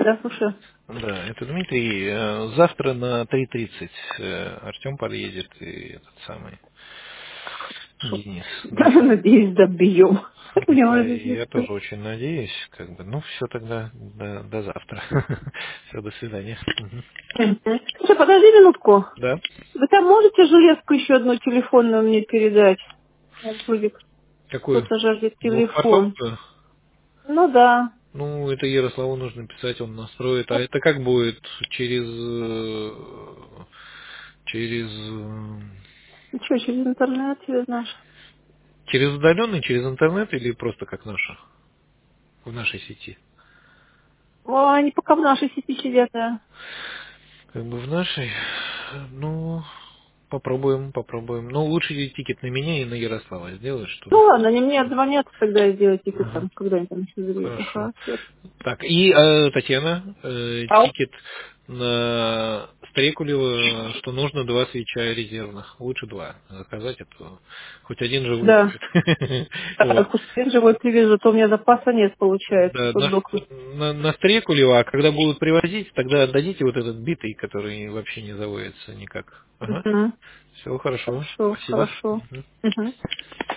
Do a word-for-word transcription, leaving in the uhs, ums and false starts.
Да, слушаю. Да, это Дмитрий. Э, Завтра на три тридцать Артем подъедет и этот самый Денис. Да. Надеюсь, добьем. Мне Да, уже и я смешно. тоже очень надеюсь, как бы. Ну, все тогда до, до завтра. Все, до свидания. Мгм. Мгм. Слушай, подожди минутку. Да. Вы там можете железку еще одну телефонную мне передать? Жулик, Какую? кто-то жаждет телефон. Двухпортовую? Ну да. Ну, это Ярославу нужно писать, он настроит. А это как будет? Через... э, Через... э, Ну что, через интернет, через наш? Через удаленный, через интернет или просто как наша? В нашей сети? О, они пока в нашей сети сидят, да. Как бы в нашей, ну, попробуем, попробуем. Ну, лучше тикет на меня и на Ярослава сделать, Ну чтобы... ладно, они мне отзвонят, тогда я сделаю тикет Ага, там, когда они там еще заедут. хорошо. Хорошо. Так, и э, Татьяна, э, Ау. тикет на Стрекулева, что нужно два свеча резервных. Лучше два заказать, а то хоть один живой Да. будет. Вот. Так, уж живой привезу, то у меня запаса нет, получается, Да, тут на, сдохнуть. на, на Стрекулева, а когда будут привозить, тогда отдадите вот этот битый, который вообще не заводится никак. Ага. Угу. Все хорошо. Хорошо, Спасибо. хорошо. Мгм. Угу.